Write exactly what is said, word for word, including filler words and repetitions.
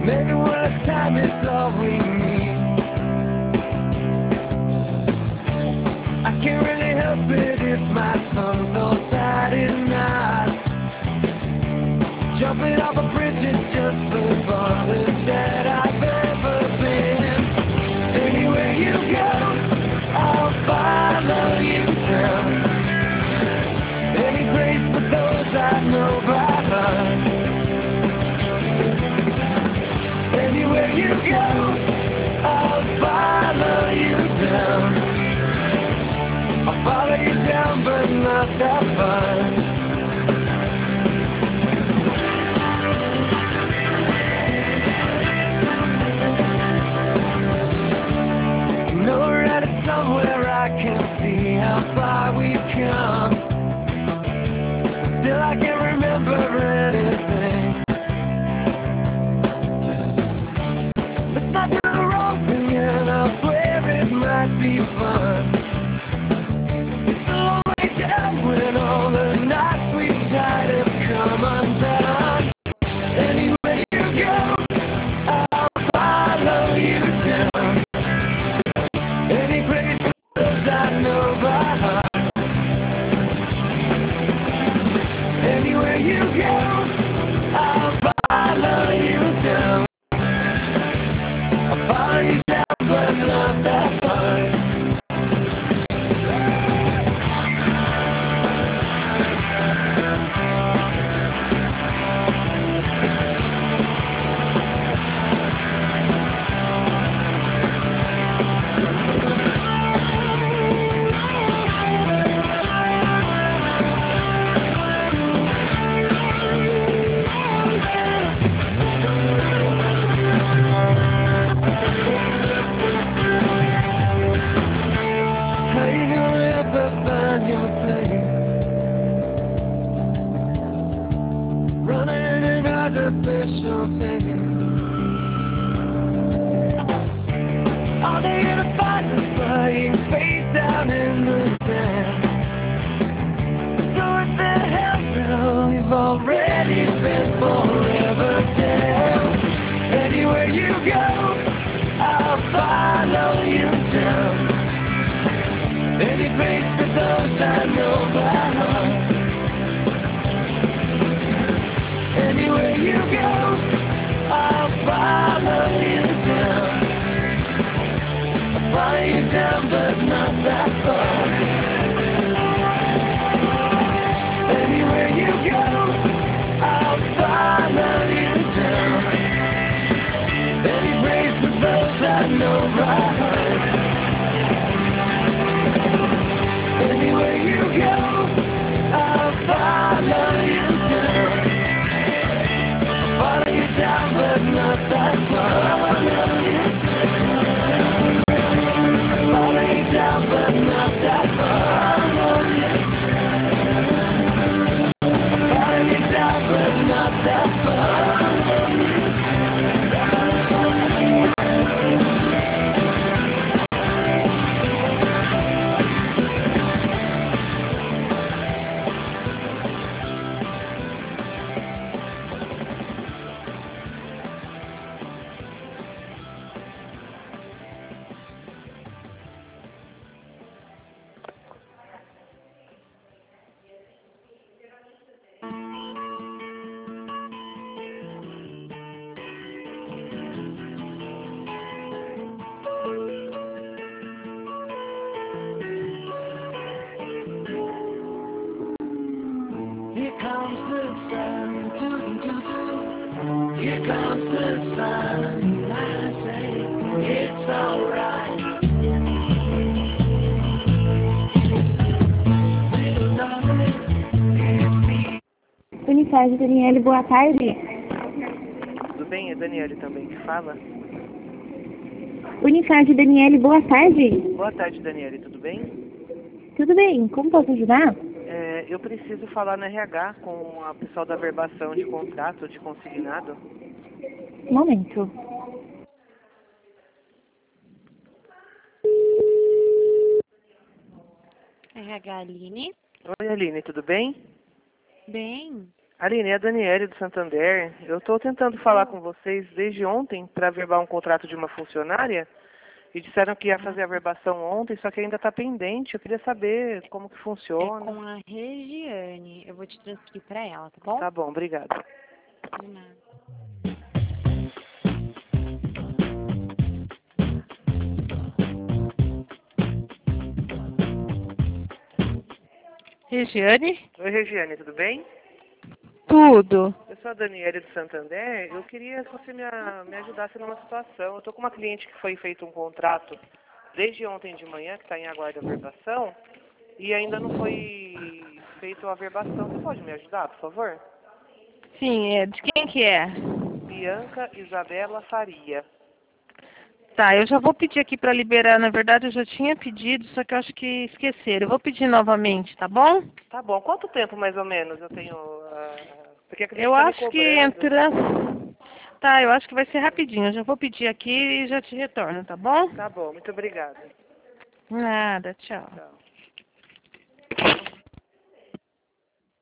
Maybe one time is all we need. I can't really help it if my tongue's all tied in knots. Jumping off a bridge is just the farthest that I've ever been. Anywhere you go, I'll follow you down. Any place but those I know by heart. Anywhere you go, I'll follow you down. I'll follow you down, but not that far. No, we're headed somewhere I can see how far we've come. Still I can't remember anything. Let's not do the wrong thing, and I swear it might be fun. It's a long way down when all the knots we've tied have come undone. Anywhere you go, I'll follow you down. Any place but those I know by heart. Anywhere you go, I'll follow you down. I'll follow you down, but not that far. How you gonna ever find your place? Running in an artificial thing. All they gonna find is lying face down in the sand. So what the hell, girl? We've already been forever down. Anywhere you go, I'll follow you down. Any place but those I know by heart. Anywhere you go, I'll follow you down. I'll follow you down, but not that far. Anywhere you go, I'll follow you down. Any place but those I know by heart. Anywhere you go, I'll follow you down. I'll follow you down, but not that far. Follow you down, but not that far. Follow you down, but not that far. Here comes the sun, doo doo doo. Here comes the sun, and I say it's alright. Unifage, Daniele, boa tarde. Tudo bem? É Daniele também que fala. Unifage, Daniele, boa tarde. Boa tarde, Daniele. Tudo bem? Tudo bem, como posso ajudar? É, eu preciso falar no R H com a pessoal da verbação de contrato de consignado. Um momento. R H Aline. Oi, Aline, tudo bem? Bem. Aline, é a Daniele do Santander. Eu estou tentando falar com vocês desde ontem para averbar um contrato de uma funcionária e disseram que ia fazer a averbação ontem, só que ainda está pendente. Eu queria saber como que É funciona. com a Regiane. Eu vou te transferir para ela, tá bom? Tá bom, obrigada. De nada. Regiane? Oi, Regiane, tudo bem? Tudo. Eu sou a Daniele do Santander. Eu queria que você me, a- me ajudasse numa situação. Eu estou com uma cliente que foi feito um contrato desde ontem de manhã, que está em aguardo de averbação, e ainda não foi feito a averbação. Você pode me ajudar, por favor? Sim, é. De quem que é? Bianca Isabela Faria. Tá, eu já vou pedir aqui para liberar. Na verdade, eu já tinha pedido, só que eu acho que esqueceram. Eu vou pedir novamente, tá bom? Tá bom. Quanto tempo, mais ou menos, eu tenho... ah, porque a cliente Eu tá me acho que cobrando. entra... Tá, eu acho que vai ser rapidinho. Eu já vou pedir aqui e já te retorno, tá bom? Tá bom, muito obrigada. Nada, tchau. Tchau.